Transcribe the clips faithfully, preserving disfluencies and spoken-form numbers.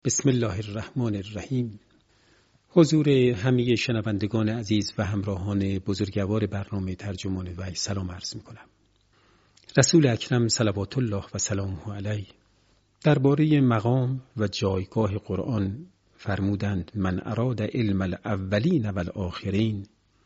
بسم الله الرحمن الرحیم. حضور همه شنوندگان عزیز و همراهان بزرگوار برنامه ترجمان وحی سلام عرض می کنم. رسول اکرم صلوات الله و سلامه علیه درباره مقام و جایگاه قرآن فرمودند: من اراد علم الاولین و الاخرین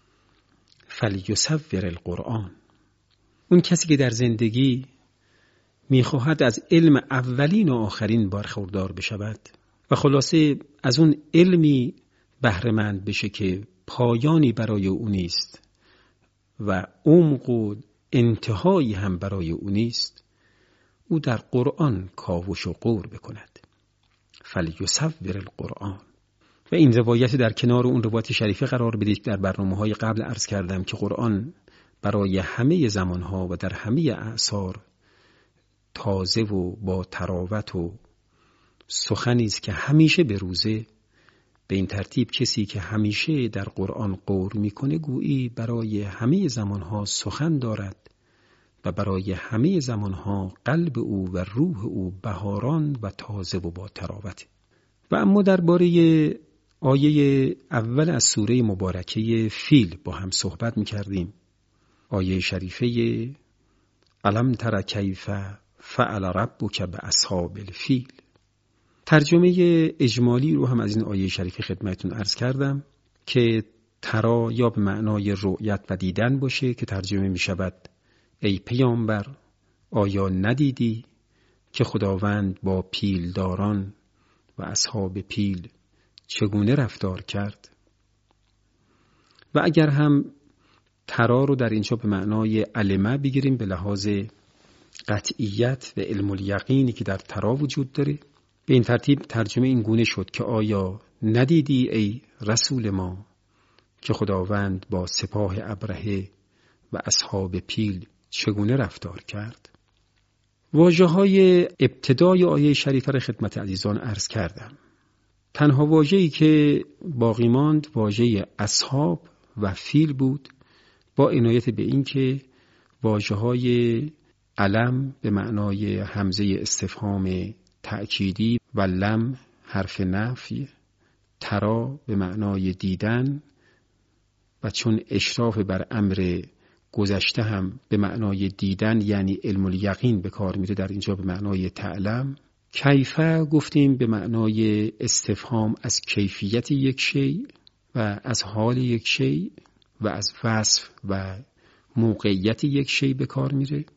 فلیصور القرآن. اون کسی که در زندگی میخواهد از علم اولین و آخرین برخوردار بشود و خلاصه از اون علمی بهره‌مند بشه که پایانی برای او نیست و عمق و انتهایی هم برای او نیست، او در قرآن کاوش و غور بکند. فلیصور القرآن. و این روایت در کنار اون روایت شریفه قرار بدید در برنامه‌های قبل عرض کردم که قرآن برای همه زمانها و در همه اعصار تازه و با تراوت و سخنی است که همیشه به روزه. به این ترتیب کسی که همیشه در قرآن غور میکنه گویی برای همه زمانها سخن دارد و برای همه زمانها قلب او و روح او بهاران و تازه و با تراوت. و اما درباره آیه اول از سوره مبارکه فیل با هم صحبت میکردیم. آیه شریفه الم تر کیف فعل ربک باصحاب الفیل. ترجمه اجمالی رو هم از این آیه شریفه خدمتتون عرض کردم که ترا یا به معنای رؤیت و دیدن باشه که ترجمه می شود ای پیامبر آیا ندیدی که خداوند با پیلداران و اصحاب پیل چگونه رفتار کرد. و اگر هم ترا رو در اینجا به معنای علمه بگیریم به لحاظ قطعیت و علم الیقینی که در ترا وجود داره، به این ترتیب ترجمه این گونه شد که آیا ندیدی ای رسول ما که خداوند با سپاه ابرهه و اصحاب پیل چگونه رفتار کرد. واژه های ابتدای آیه شریفه را خدمت عزیزان عرض کردم. تنها واژه‌ای که باقی ماند واژه اصحاب و فیل بود، با عنایت به این که واژه های علم به معنای همزه استفهام تأکیدی و لم حرف نفی، ترا به معنای دیدن و چون اشراف بر امر گذشته هم به معنای دیدن یعنی علم الیقین به کار میره، در اینجا به معنای تعلم. کیفه گفتیم به معنای استفهام از کیفیت یک شی و از حال یک شی و از وصف و موقعیت یک شی به کار میره.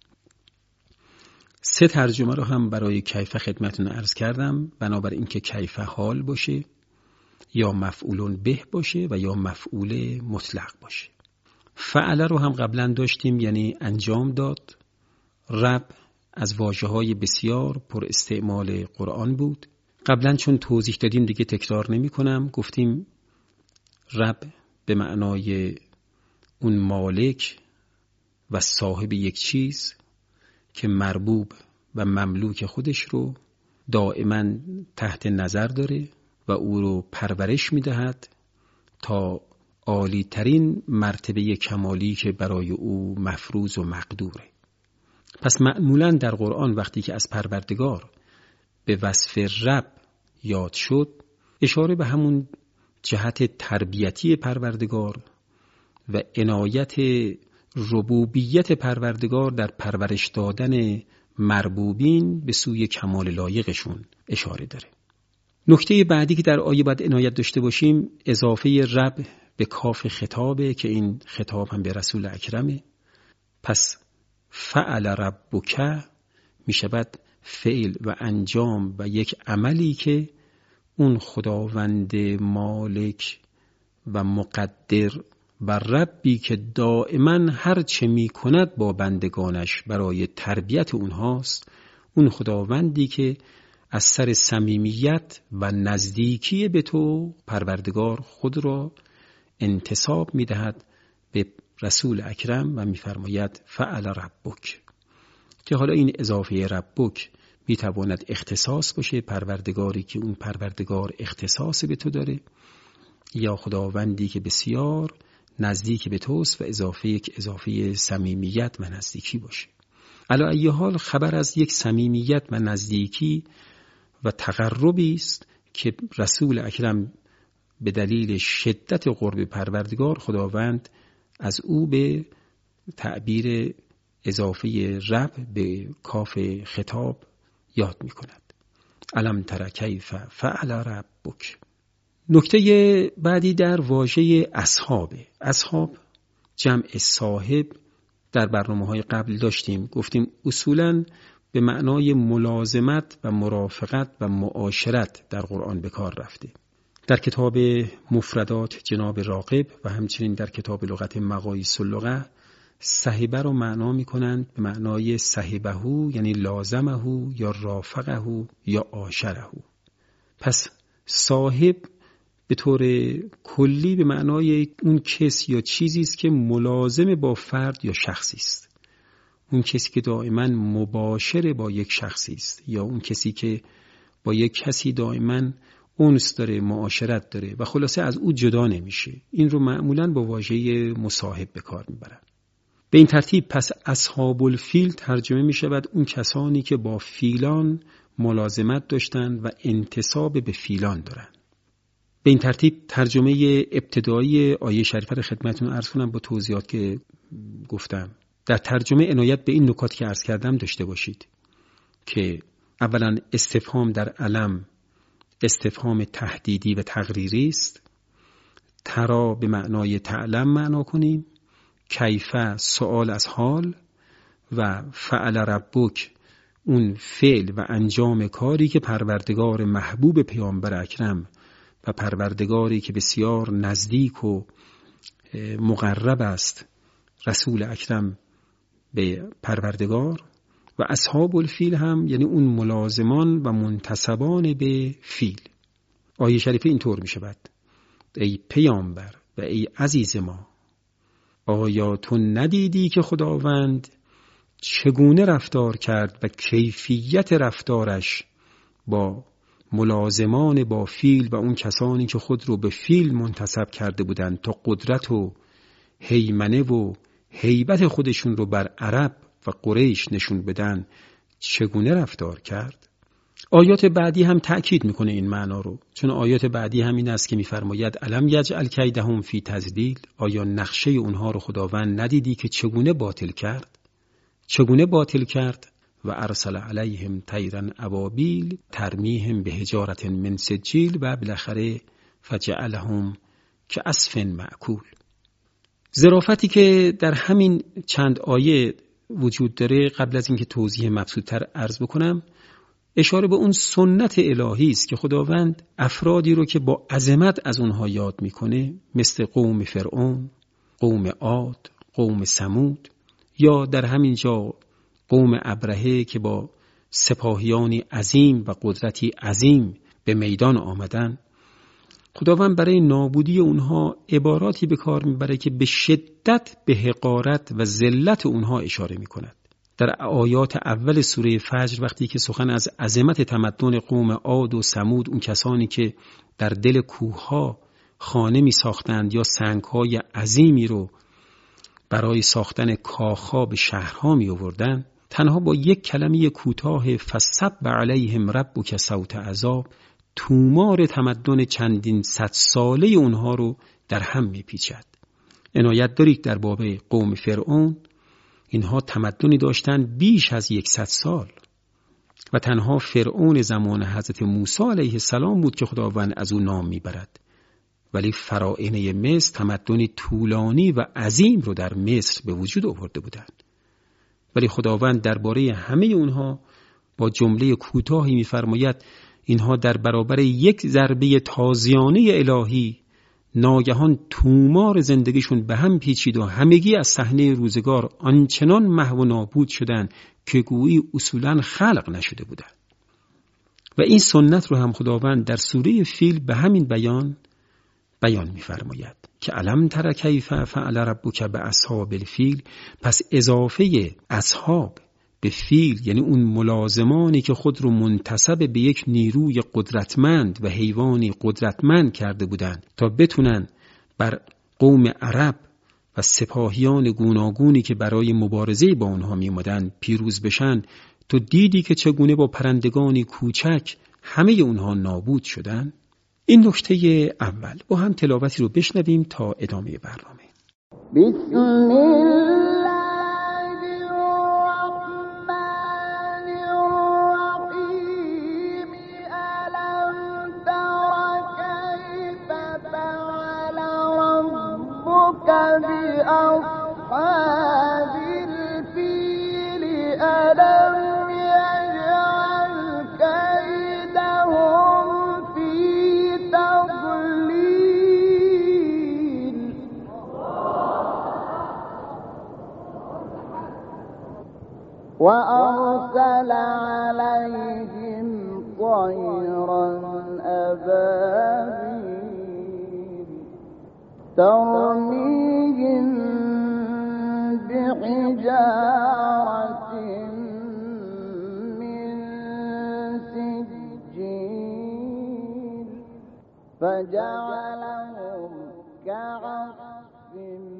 سه ترجمه رو هم برای کیفه خدمتتون عرض کردم، بنابراین که کیفه حال باشه یا مفعول به باشه و یا مفعول مطلق باشه. فعل رو هم قبلا داشتیم یعنی انجام داد. رب از واژه‌های بسیار پر استعمال قرآن بود. قبلا چون توضیح دادیم دیگه تکرار نمی کنم. گفتیم رب به معنای اون مالک و صاحب یک چیز که مربوب و مملوک خودش رو دائما تحت نظر داره و او رو پرورش میدهد تا عالی ترین مرتبه کمالی که برای او مفروض و مقدوره. پس معمولا در قرآن وقتی که از پروردگار به وصف رب یاد شد، اشاره به همون جهت تربیتی پروردگار و عنایت ربوبیت پروردگار در پرورش دادن مربوبین به سوی کمال لایقشون اشاره داره. نکته بعدی که در آیه باید عنایت داشته باشیم اضافه رب به کاف خطابه که این خطاب هم به رسول اکرمه. پس فعل ربک می شود فعل و انجام و یک عملی که اون خداوند مالک و مقدر و ربی که دائما هر چه می کند با بندگانش برای تربیت اونهاست، اون خداوندی که از سر صمیمیت و نزدیکی به تو پروردگار خود را انتساب می دهد به رسول اکرم و می فرماید فعل ربک، که حالا این اضافه ربک می تواند اختصاص باشه، پروردگاری که اون پروردگار اختصاص به تو داره، یا خداوندی که بسیار نزدیک به توست و اضافه یک اضافه صمیمیت و نزدیکی باشه. علی ای حال خبر از یک صمیمیت و نزدیکی و تقربی است که رسول اکرم به دلیل شدت قرب پروردگار خداوند از او به تعبیر اضافه رب به کاف خطاب یاد می کند. الم تر کیف فعل ربک. نکته بعدی در واژه اصحاب. اصحاب جمع صاحب در برنامه‌های قبل داشتیم، گفتیم اصولاً به معنای ملازمت و مرافقت و معاشرت در قرآن به کار رفته. در کتاب مفردات جناب راغب و همچنین در کتاب لغت مقاییس اللغه صحبه رو معنا می‌کنند به معنای صحبهو، یعنی لازمهو یا رافقهو یا عاشرهو. پس صاحب به طور کلی به معنای اون کس یا چیزی است که ملازم با فرد یا شخصی است. اون کسی که دائما مباشر با یک شخصی است، یا اون کسی که با یک کسی دائما اونس داره، معاشرت داره و خلاصه از او جدا نمیشه. این رو معمولاً با واژه مصاحب به کار میبرن. به این ترتیب پس اصحاب الفیل ترجمه میشود اون کسانی که با فیلان ملازمت داشتن و انتساب به فیلان دارن. به این ترتیب ترجمه ابتدایی آیه شریفه رو خدمتتون عرض کنم با توضیحات که گفتم. در ترجمه عنایت به این نکات که عرض کردم داشته باشید که اولا استفهام در علم استفهام تهدیدی و تقریری است. ترا به معنای تعلم معنا کنیم، کیفه سؤال از حال و فعل ربک اون فعل و انجام کاری که پروردگار محبوب پیامبر اکرم و پروردگاری که بسیار نزدیک و مقرب است رسول اکرم به پروردگار، و اصحاب الفیل هم یعنی اون ملازمان و منتسبان به فیل. آیه شریفه اینطور می شود: ای پیامبر و ای عزیز ما، آیا تو ندیدی که خداوند چگونه رفتار کرد و کیفیت رفتارش با ملازمان با فیل و اون کسانی که خود رو به فیل منتسب کرده بودند تا قدرت و هیمنه و هیبت خودشون رو بر عرب و قریش نشون بدن، چگونه رفتار کرد؟ آیات بعدی هم تأکید میکنه این معنا رو، چون آیات بعدی هم این است که میفرماید الم یجعل کیدهم فی تضلیل. آیا نقشه اونها رو خداوند ندیدی که چگونه باطل کرد؟ چگونه باطل کرد؟ و ارسل علیهم طیرا ابابیل ترمیهم به حجارة من سجیل و بالاخره فجعلهم کعصف مأکول. ظرافتی که در همین چند آیه وجود داره، قبل از اینکه توضیح مبسوط‌تر عرض بکنم، اشاره به اون سنت الهی است که خداوند افرادی رو که با عظمت از اونها یاد میکنه، مثل قوم فرعون، قوم عاد، قوم ثمود، یا در همین جا قوم ابرهه که با سپاهیانی عظیم و قدرتی عظیم به میدان آمدن، خداوند برای نابودی اونها عباراتی به کار میبره که به شدت به حقارت و ذلت اونها اشاره میکند. در آیات اول سوره فجر وقتی که سخن از عظمت تمدن قوم عاد و ثمود، اون کسانی که در دل کوهها خانه می ساختند یا سنگهای عظیمی رو برای ساختن کاخها به شهرها می آوردند، تنها با یک کلمه کوتاه فصب علیهم ربک صوت عذاب تومار تمدن چندین صد ساله اونها رو در هم می پیچد. عنایت دارید در باب قوم فرعون، اینها تمدنی داشتن بیش از یکصد سال و تنها فرعون زمان حضرت موسی علیه السلام بود که خداوند از او نام میبرد، ولی فراعنه مصر تمدنی طولانی و عظیم رو در مصر به وجود آورده بودند، ولی خداوند درباره همه اونها با جمله کوتاهی میفرماید اینها در برابر یک ضربه تازیانه الهی ناگهان تومار زندگیشون به هم پیچید و همگی از صحنه روزگار آنچنان محو و نابود شدند که گویی اصولاً خلق نشده بودند. و این سنت رو هم خداوند در سوره فیل به همین بیان بیان می‌فرماید که الم تر کیف فعل ربک باصحاب الفیل. پس اضافه اصحاب به فیل یعنی اون ملازمانی که خود رو منتسب به یک نیروی قدرتمند و حیوانی قدرتمند کرده بودند تا بتونن بر قوم عرب و سپاهیان گوناگونی که برای مبارزه با اونها می اومدن پیروز بشن، تو دیدی که چگونه با پرندگانی کوچک همه اونها نابود شدن. این نکته اول. با هم تلاوتی رو بشنویم تا ادامه برنامه. بسم الله بأصحاب الفيل ألم يجعل كيدهم في تضليل وأرسل عليهم طيرا أبابيل ترميهم بحجارة من سجيل فجعلهم كعصف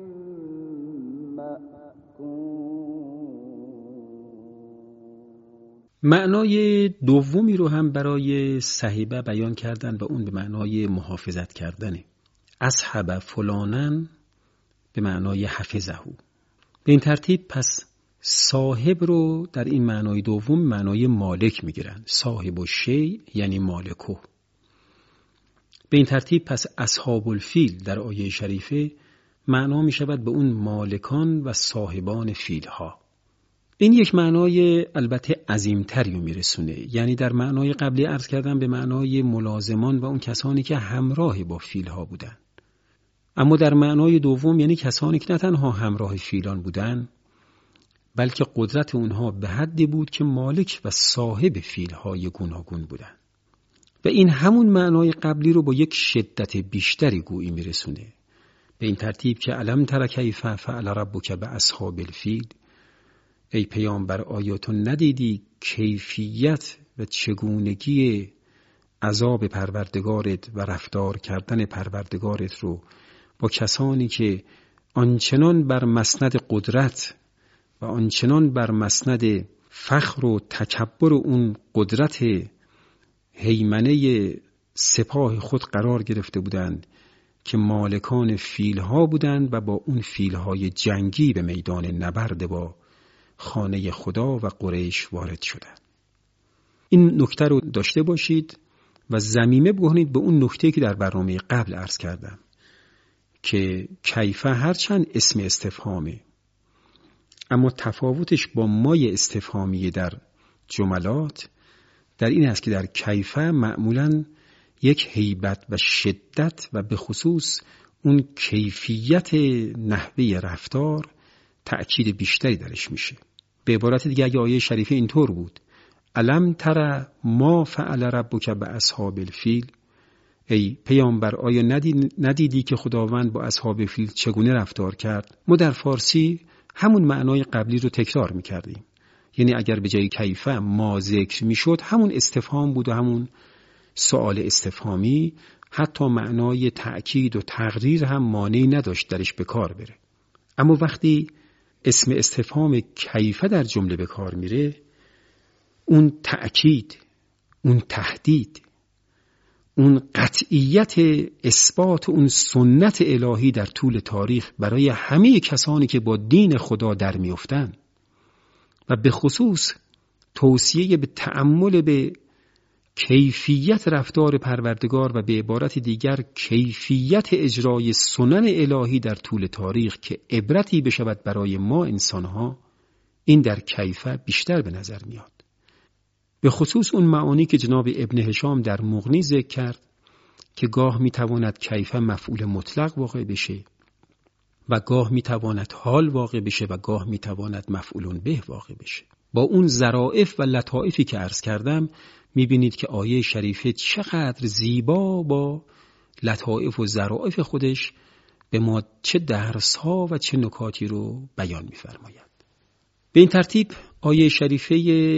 مأكول. معنای دومی رو هم برای صحیبه بیان کردن و اون به معنای محافظت کردنه. اصحب فلانن به معنای حفظه. به این ترتیب پس صاحب رو در این معنای دوم معنای مالک میگیرن. صاحب الشیء یعنی مالکو. به این ترتیب پس اصحاب الفیل در آیه شریفه معنا می شود به اون مالکان و صاحبان فیل ها. این یک معنای البته عظیمتری رو میرسونه. یعنی در معنای قبلی عرض کردم به معنای ملازمان و اون کسانی که همراه با فیل ها بودن. اما در معنای دوم یعنی کسانی که نه تنها همراه فیلان بودن بلکه قدرت اونها به حدی بود که مالک و صاحب فیل‌های گوناگون بودن. و این همون معنای قبلی رو با یک شدت بیشتری گویی میرسونه. به این ترتیب که الم تر کیف فعل ربک باصحاب الفیل، ای پیامبر آیا تو ندیدی کیفیت و چگونگی عذاب پروردگارت و رفتار کردن پروردگارت رو با کسانی که آنچنان بر مسند قدرت و آنچنان بر مسند فخر و تکبر اون قدرت هیمنه سپاه خود قرار گرفته بودند که مالکان فیلها بودند و با اون فیلهای جنگی به میدان نبرد با خانه خدا و قریش وارد شدند. این نکته رو داشته باشید و ضمیمه بکنید به اون نکته که در برنامه قبل عرض کردم که کیفه هرچند اسم استفهامه اما تفاوتش با مای استفهامی در جملات در این است که در کیفه معمولاً یک هیبت و شدت و به خصوص اون کیفیت نحوه رفتار تأکید بیشتری درش میشه. به عبارت دیگه اگه آیه شریفه اینطور بود الم تر ما فعل ربک باصحاب الفیل، ای پیامبر آیا ندید ندیدی که خداوند با اصحاب فیل چگونه رفتار کرد؟ ما در فارسی همون معنای قبلی رو تکرار میکردیم. یعنی اگر به جای کیفه ما ذکر میشد همون استفهام بود و همون سوال استفهامی، حتی معنای تأکید و تقریر هم مانعی نداشت درش به کار بره. اما وقتی اسم استفهام کیفه در جمله به کار میره، اون تأکید، اون تهدید، اون قطعیت اثبات اون سنت الهی در طول تاریخ برای همه کسانی که با دین خدا در میافتن و به خصوص توصیه به تأمل به کیفیت رفتار پروردگار و به عبارت دیگر کیفیت اجرای سنن الهی در طول تاریخ که عبرتی بشود برای ما انسانها، این در کیفه بیشتر به نظر میاد. به خصوص اون معانی که جناب ابن هشام در مغنی ذکر کرد که گاه میتواند کیفه مفعول مطلق واقع بشه و گاه میتواند حال واقع بشه و گاه میتواند مفعول به واقع بشه. با اون ظرافت و لطائفی که عرض کردم میبینید که آیه شریفه چقدر زیبا با لطائف و ظرافت خودش به ما چه درس‌ها و چه نکاتی رو بیان می‌فرماید. به این ترتیب آیه شریفه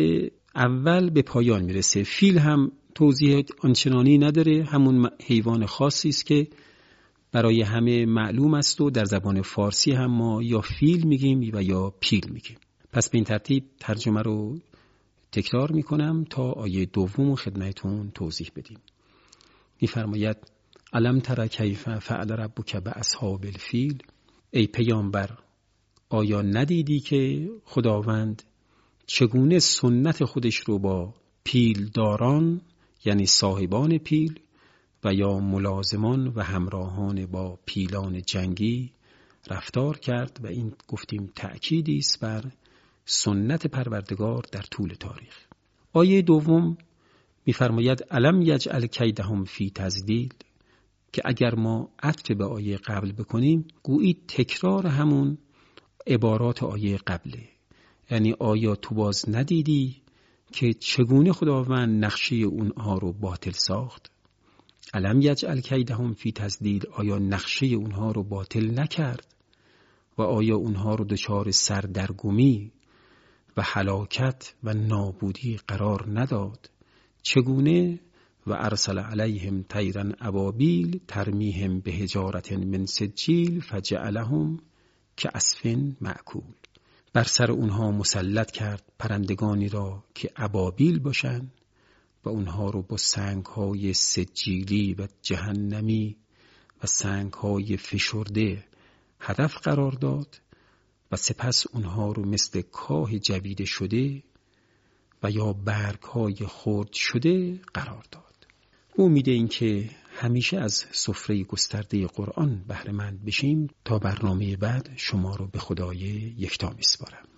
اول به پایان میرسه. فیل هم توضیح آنچنانی نداره، همون حیوان خاصی است که برای همه معلوم است و در زبان فارسی هم ما یا فیل میگیم و یا پیل میگیم. پس به این ترتیب ترجمه رو تکرار میکنم تا آیه دوم خدمتون توضیح بدیم. میفرماید الم تر کیف فعل ربک باصحاب الفیل، ای پیامبر آیا ندیدی که خداوند چگونه سنت خودش رو با پیلداران یعنی صاحبان پیل و یا ملازمان و همراهان با پیلان جنگی رفتار کرد و این گفتیم تأکیدی است بر سنت پروردگار در طول تاریخ. آیه دوم می‌فرماید الم یجعل کیدهم فی تضلیل، که اگر ما عطف به آیه قبل بکنیم گویی تکرار همون عبارات آیه قبله، یعنی آیا تو باز ندیدی که چگونه خداوند نقشه اونها رو باطل ساخت؟ الم یجعل کیدهم فی تضلیل، آیا نقشه اونها رو باطل نکرد و آیا اونها رو دچار سردرگمی و هلاکت و نابودی قرار نداد؟ چگونه؟ و ارسل علیهم طیرا ابابیل ترمیهم بحجارة من سجیل فجعلهم کعصف مأکول، بر سر اونها مسلط کرد پرندگانی را که ابابیل باشند و اونها رو با سنگ‌های سجیلی و جهنمی و سنگ‌های فشرده هدف قرار داد و سپس اونها رو مثل کاه جویده شده و یا برگ‌های خرد شده قرار داد. امید این که همیشه از سفره گسترده قرآن بهره مند بشیم. تا برنامه بعد شما رو به خدای یکتا میسپارم.